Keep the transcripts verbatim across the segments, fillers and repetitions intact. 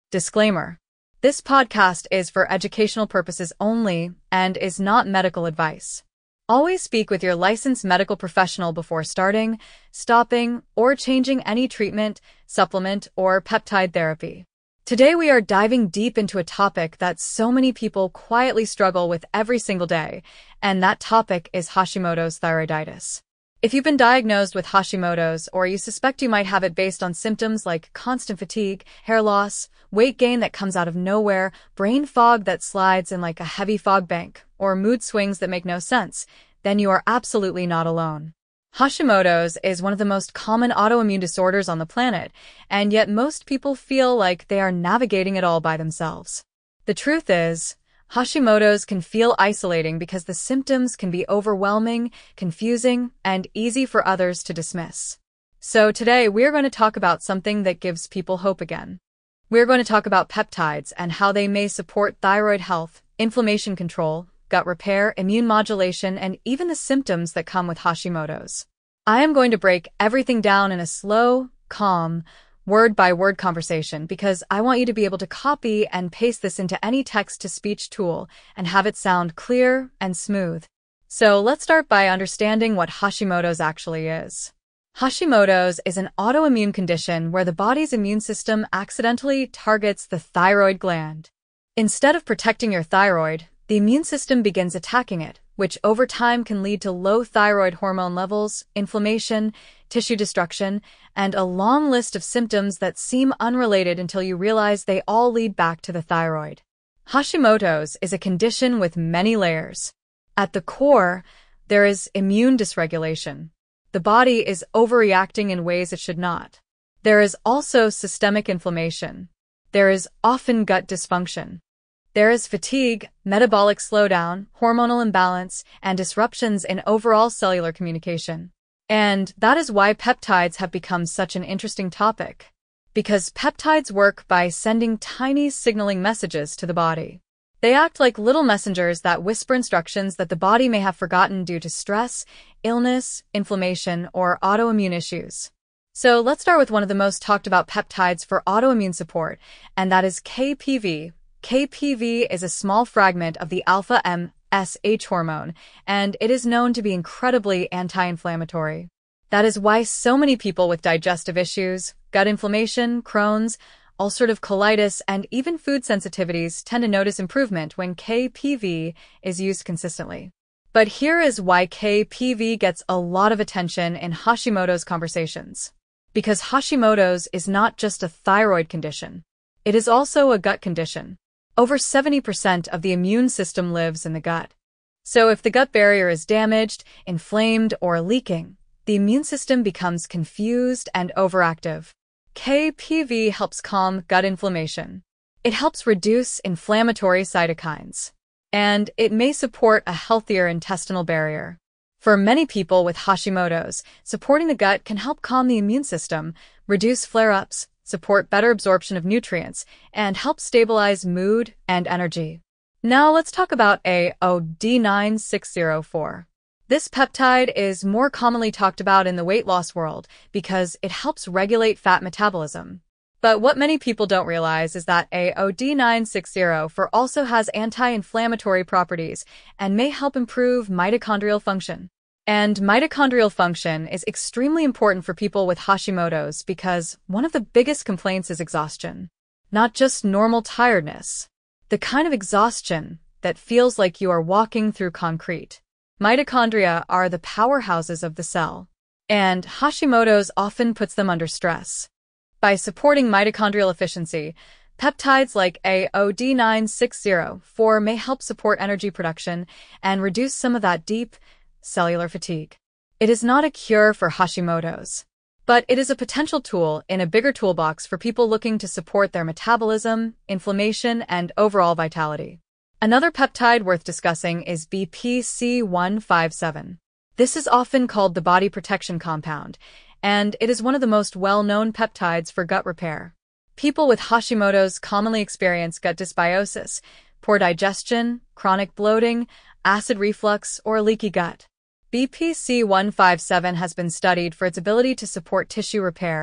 Disclaimer. This podcast is for educational purposes only and is not medical advice. Always speak with your licensed medical professional before starting, stopping, or changing any treatment, supplement, or peptide therapy. Today we are diving deep into a topic that so many people quietly struggle with every single day, and that topic is Hashimoto's thyroiditis. If you've been diagnosed with Hashimoto's or you suspect you might have it based on symptoms like constant fatigue, hair loss, weight gain that comes out of nowhere, brain fog that slides in like a heavy fog bank, or mood swings that make no sense, then you are absolutely not alone. Hashimoto's is one of the most common autoimmune disorders on the planet, and yet most people feel like they are navigating it all by themselves. The truth is, Hashimoto's can feel isolating because the symptoms can be overwhelming, confusing, and easy for others to dismiss. So today we're going to talk about something that gives people hope again. We're going to talk about peptides and how they may support thyroid health, inflammation control, gut repair, immune modulation, and even the symptoms that come with Hashimoto's. I am going to break everything down in a slow, calm, word-by-word conversation because I want you to be able to copy and paste this into any text-to-speech tool and have it sound clear and smooth. So let's start by understanding what Hashimoto's actually is. Hashimoto's is an autoimmune condition where the body's immune system accidentally targets the thyroid gland. Instead of protecting your thyroid, the immune system begins attacking it, which over time can lead to low thyroid hormone levels, inflammation, tissue destruction, and a long list of symptoms that seem unrelated until you realize they all lead back to the thyroid. Hashimoto's is a condition with many layers. At the core, there is immune dysregulation. The body is overreacting in ways it should not. There is also systemic inflammation. There is often gut dysfunction. There is fatigue, metabolic slowdown, hormonal imbalance, and disruptions in overall cellular communication. And that is why peptides have become such an interesting topic. Because peptides work by sending tiny signaling messages to the body. They act like little messengers that whisper instructions that the body may have forgotten due to stress, illness, inflammation, or autoimmune issues. So let's start with one of the most talked about peptides for autoimmune support, and that is K P V. K P V is a small fragment of the alpha M S H hormone, and it is known to be incredibly anti-inflammatory. That is why so many people with digestive issues, gut inflammation, Crohn's, ulcerative colitis, and even food sensitivities tend to notice improvement when K P V is used consistently. But here is why K P V gets a lot of attention in Hashimoto's conversations. Because Hashimoto's is not just a thyroid condition. It is also a gut condition. Over seventy percent of the immune system lives in the gut. So if the gut barrier is damaged, inflamed, or leaking, the immune system becomes confused and overactive. K P V helps calm gut inflammation. It helps reduce inflammatory cytokines. And it may support a healthier intestinal barrier. For many people with Hashimoto's, supporting the gut can help calm the immune system, reduce flare-ups, support better absorption of nutrients, and help stabilize mood and energy. Now let's talk about A O D nine six zero four. This peptide is more commonly talked about in the weight loss world because it helps regulate fat metabolism. But what many people don't realize is that A O D nine six zero four also has anti-inflammatory properties and may help improve mitochondrial function. And mitochondrial function is extremely important for people with Hashimoto's because one of the biggest complaints is exhaustion. Not just normal tiredness. The kind of exhaustion that feels like you are walking through concrete. Mitochondria are the powerhouses of the cell, and Hashimoto's often puts them under stress. By supporting mitochondrial efficiency, peptides like A O D nine six zero four may help support energy production and reduce some of that deep, cellular fatigue. It is not a cure for Hashimoto's, but it is a potential tool in a bigger toolbox for people looking to support their metabolism, inflammation, and overall vitality. Another peptide worth discussing is B P C one five seven. This is often called the body protection compound, and it is one of the most well-known peptides for gut repair. People with Hashimoto's commonly experience gut dysbiosis, poor digestion, chronic bloating, acid reflux, or leaky gut. B P C one five seven has been studied for its ability to support tissue repair,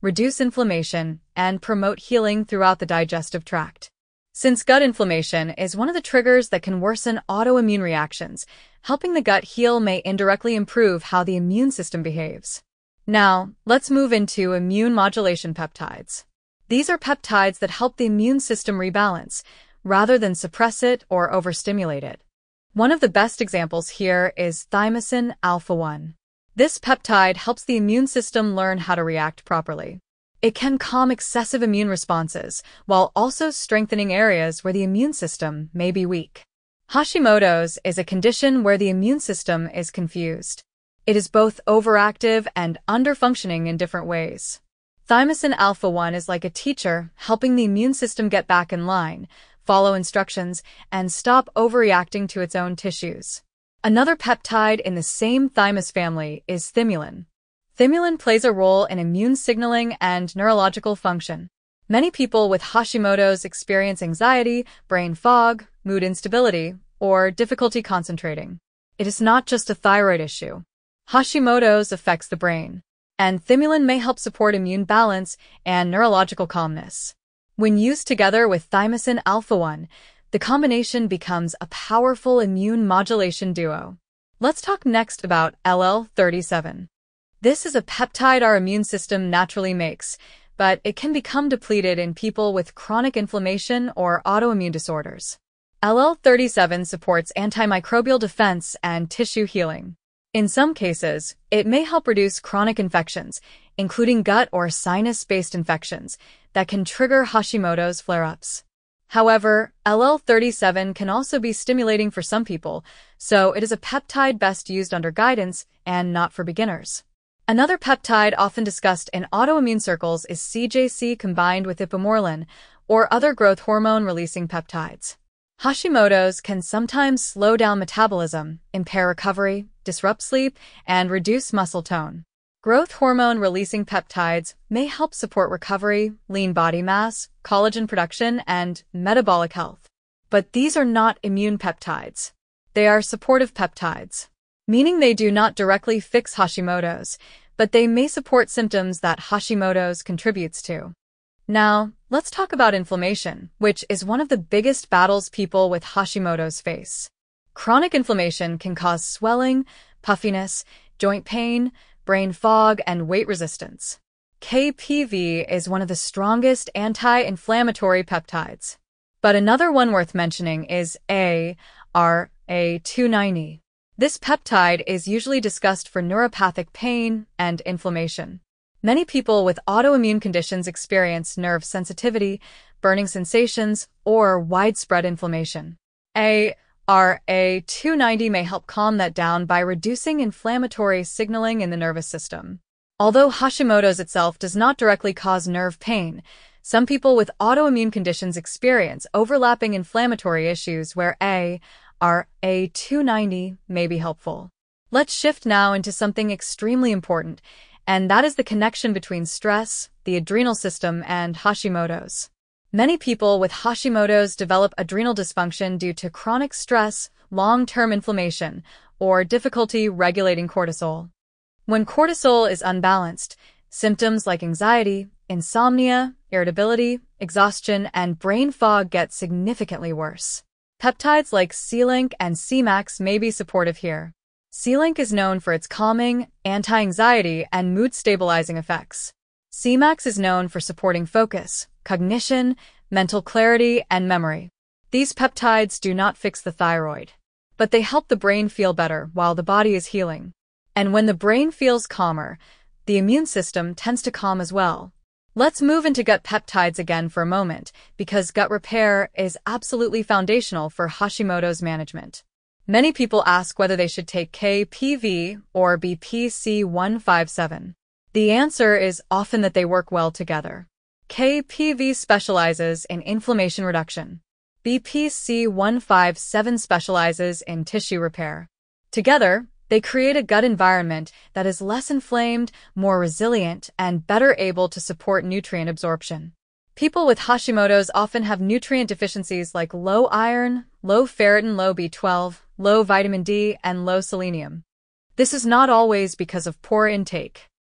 reduce inflammation, and promote healing throughout the digestive tract. Since gut inflammation is one of the triggers that can worsen autoimmune reactions, helping the gut heal may indirectly improve how the immune system behaves. Now, let's move into immune modulation peptides. These are peptides that help the immune system rebalance, rather than suppress it or overstimulate it. One of the best examples here is thymosin alpha one. This peptide helps the immune system learn how to react properly. It can calm excessive immune responses, while also strengthening areas where the immune system may be weak. Hashimoto's is a condition where the immune system is confused. It is both overactive and underfunctioning in different ways. Thymosin alpha one is like a teacher, helping the immune system get back in line, follow instructions, and stop overreacting to its own tissues. Another peptide in the same thymus family is thymulin. Thymulin plays a role in immune signaling and neurological function. Many people with Hashimoto's experience anxiety, brain fog, mood instability, or difficulty concentrating. It is not just a thyroid issue. Hashimoto's affects the brain, and thymulin may help support immune balance and neurological calmness. When used together with thymosin alpha one, the combination becomes a powerful immune modulation duo. Let's talk next about L L thirty-seven. This is a peptide our immune system naturally makes, but it can become depleted in people with chronic inflammation or autoimmune disorders. L L thirty-seven supports antimicrobial defense and tissue healing. In some cases, it may help reduce chronic infections, including gut or sinus-based infections, that can trigger Hashimoto's flare-ups. However, L L thirty-seven can also be stimulating for some people, so it is a peptide best used under guidance and not for beginners. Another peptide often discussed in autoimmune circles is C J C combined with ipamorelin, or other growth hormone-releasing peptides. Hashimoto's can sometimes slow down metabolism, impair recovery, disrupt sleep, and reduce muscle tone. Growth hormone-releasing peptides may help support recovery, lean body mass, collagen production, and metabolic health. But these are not immune peptides. They are supportive peptides, meaning they do not directly fix Hashimoto's, but they may support symptoms that Hashimoto's contributes to. Now, let's talk about inflammation, which is one of the biggest battles people with Hashimoto's face. Chronic inflammation can cause swelling, puffiness, joint pain, brain fog, and weight resistance. K P V is one of the strongest anti-inflammatory peptides. But another one worth mentioning is A R A two ninety. This peptide is usually discussed for neuropathic pain and inflammation. Many people with autoimmune conditions experience nerve sensitivity, burning sensations, or widespread inflammation. A R A two ninety may help calm that down by reducing inflammatory signaling in the nervous system. Although Hashimoto's itself does not directly cause nerve pain, some people with autoimmune conditions experience overlapping inflammatory issues where A R A two ninety may be helpful. Let's shift now into something extremely important, and that is the connection between stress, the adrenal system, and Hashimoto's. Many people with Hashimoto's develop adrenal dysfunction due to chronic stress, long-term inflammation, or difficulty regulating cortisol. When cortisol is unbalanced, symptoms like anxiety, insomnia, irritability, exhaustion, and brain fog get significantly worse. Peptides like C-Link and C-Max may be supportive here. C-Link is known for its calming, anti-anxiety, and mood-stabilizing effects. C-Max is known for supporting focus, cognition, mental clarity, and memory. These peptides do not fix the thyroid, but they help the brain feel better while the body is healing. And when the brain feels calmer, the immune system tends to calm as well. Let's move into gut peptides again for a moment, because gut repair is absolutely foundational for Hashimoto's management. Many people ask whether they should take K P V or B P C one fifty-seven. The answer is often that they work well together. K P V specializes in inflammation reduction. B P C one fifty-seven specializes in tissue repair. Together, they create a gut environment that is less inflamed, more resilient, and better able to support nutrient absorption. People with Hashimoto's often have nutrient deficiencies like low iron, low ferritin, low B twelve, low vitamin D, and low selenium. This is not always because of poor intake.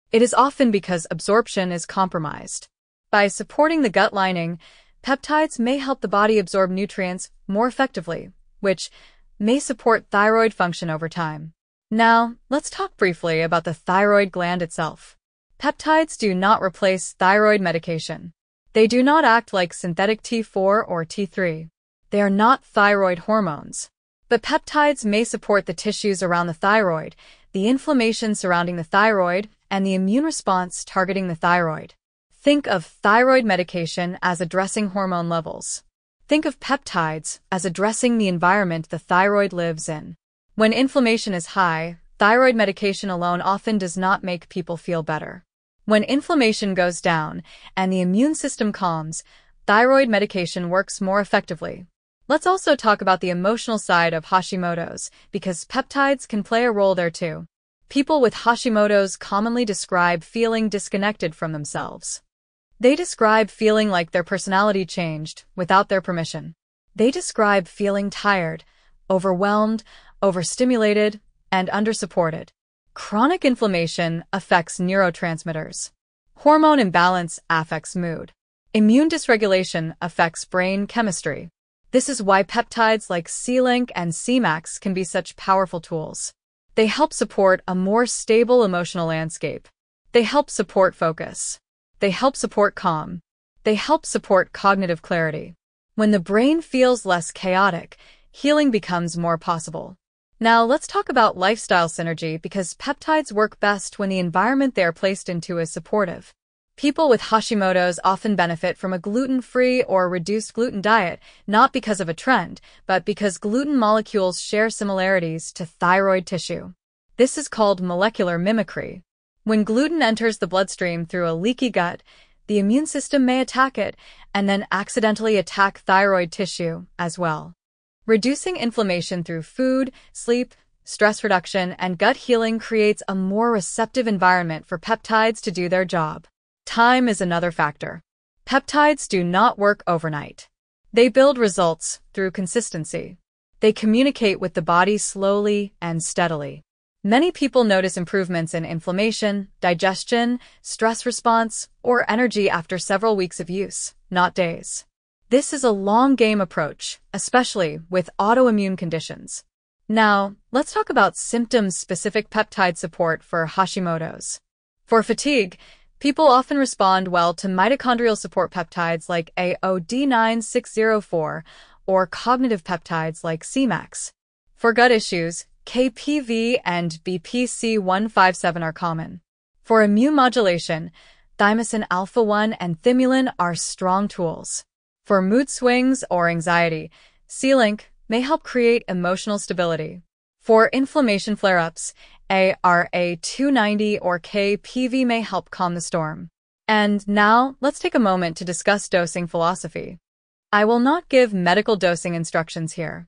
It is often because absorption is compromised. By supporting the gut lining, peptides may help the body absorb nutrients more effectively, which may support thyroid function over time. Now, let's talk briefly about the thyroid gland itself. Peptides do not replace thyroid medication. They do not act like synthetic T four or T three. They are not thyroid hormones. But peptides may support the tissues around the thyroid, the inflammation surrounding the thyroid, and the immune response targeting the thyroid. Think of thyroid medication as addressing hormone levels. Think of peptides as addressing the environment the thyroid lives in. When inflammation is high, thyroid medication alone often does not make people feel better. When inflammation goes down and the immune system calms, thyroid medication works more effectively. Let's also talk about the emotional side of Hashimoto's, because peptides can play a role there too. People with Hashimoto's commonly describe feeling disconnected from themselves. They describe feeling like their personality changed without their permission. They describe feeling tired, overwhelmed, overstimulated, and undersupported. Chronic inflammation affects neurotransmitters. Hormone imbalance affects mood. Immune dysregulation affects brain chemistry. This is why peptides like C-Link and C-Max can be such powerful tools. They help support a more stable emotional landscape. They help support focus. They help support calm. They help support cognitive clarity. When the brain feels less chaotic, healing becomes more possible. Now let's talk about lifestyle synergy, because peptides work best when the environment they are placed into is supportive. People with Hashimoto's often benefit from a gluten-free or reduced gluten diet, not because of a trend, but because gluten molecules share similarities to thyroid tissue. This is called molecular mimicry. When gluten enters the bloodstream through a leaky gut, the immune system may attack it and then accidentally attack thyroid tissue as well. Reducing inflammation through food, sleep, stress reduction, and gut healing creates a more receptive environment for peptides to do their job. Time is another factor. Peptides do not work overnight. They build results through consistency. They communicate with the body slowly and steadily. Many people notice improvements in inflammation, digestion, stress response, or energy after several weeks of use, not days. This is a long-game approach, especially with autoimmune conditions. Now, let's talk about symptom-specific peptide support for Hashimoto's. For fatigue, people often respond well to mitochondrial support peptides like A O D nine six zero four or cognitive peptides like C-Max. For gut issues, K P V and B P C one five seven are common. For immune modulation, thymosin alpha one and thymulin are strong tools. For mood swings or anxiety, C-Link may help create emotional stability. For inflammation flare-ups, A R A two ninety or K P V may help calm the storm. And now, let's take a moment to discuss dosing philosophy. I will not give medical dosing instructions here.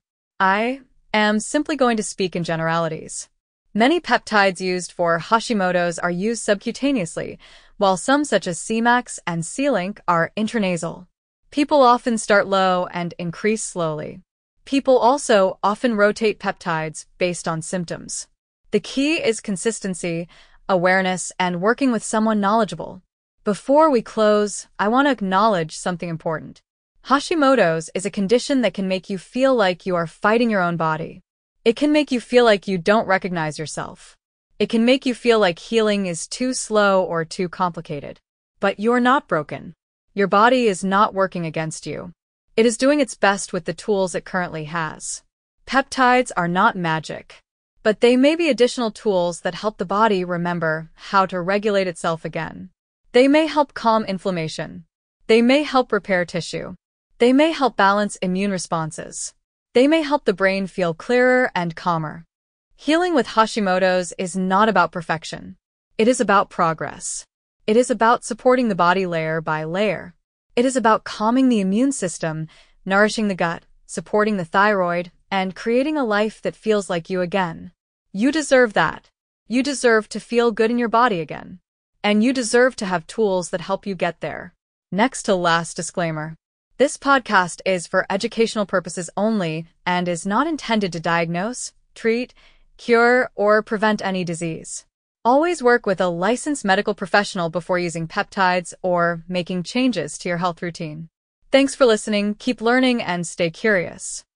I am simply going to speak in generalities. Many peptides used for Hashimoto's are used subcutaneously, while some such as C-Max and C-Link are intranasal. People often start low and increase slowly. People also often rotate peptides based on symptoms. The key is consistency, awareness, and working with someone knowledgeable. Before we close, I want to acknowledge something important. Hashimoto's is a condition that can make you feel like you are fighting your own body. It can make you feel like you don't recognize yourself. It can make you feel like healing is too slow or too complicated. But you're not broken. Your body is not working against you. It is doing its best with the tools it currently has. Peptides are not magic, but they may be additional tools that help the body remember how to regulate itself again. They may help calm inflammation. They may help repair tissue. They may help balance immune responses. They may help the brain feel clearer and calmer. Healing with Hashimoto's is not about perfection. It is about progress. It is about supporting the body layer by layer. It is about calming the immune system, nourishing the gut, supporting the thyroid, and creating a life that feels like you again. You deserve that. You deserve to feel good in your body again. And you deserve to have tools that help you get there. Next to last disclaimer. This podcast is for educational purposes only and is not intended to diagnose, treat, cure, or prevent any disease. Always work with a licensed medical professional before using peptides or making changes to your health routine. Thanks for listening, keep learning, and stay curious.